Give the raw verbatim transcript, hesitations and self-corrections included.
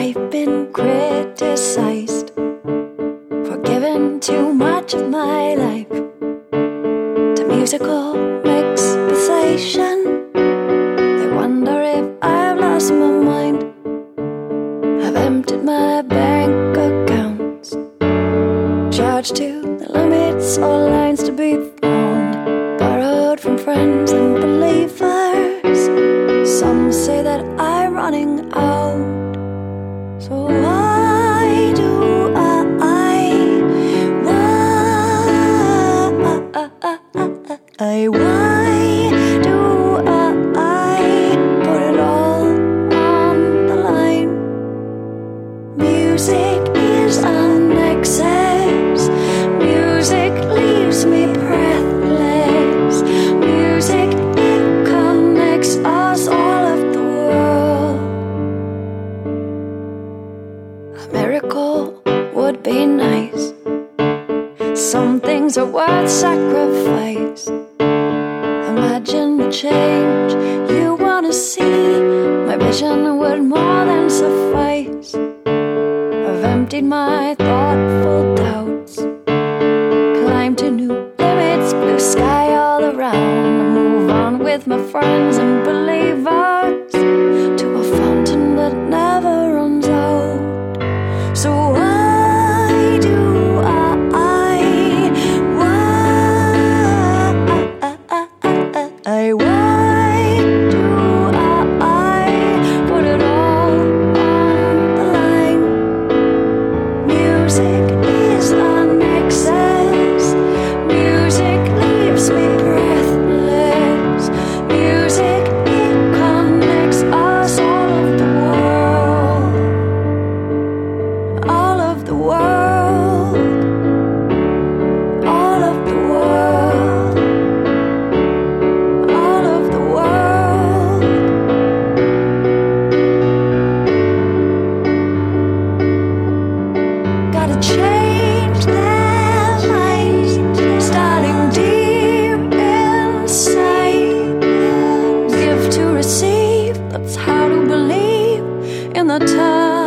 I've been criticized for giving too much of my life to musical exposition. They wonder if I've lost my mind. I've emptied my bank accounts, charged to the limits, all lines to be found, borrowed from friends and believers. Some say that I'm running out. So why do I, why, why do I put it all on the line? Music is an excess. Music leaves me breathless. Music, it connects us, all of the world. A miracle would be nice. Some things are worth sacrifice. Imagine the change you wanna see. My vision would more than suffice. I've emptied my thoughtful doubts, climbed to new limits, blue sky all around. I move on with my friends and believers to a fountain that never runs out. So why do I, why, why do I put it all on the line? Music is an excess. Music leaves me breathless. Music, it connects us, all of the world. All of the world. All of the world. All of the world. Gotta change their minds, starting deep inside. Give to receive, that's how to believe in the time.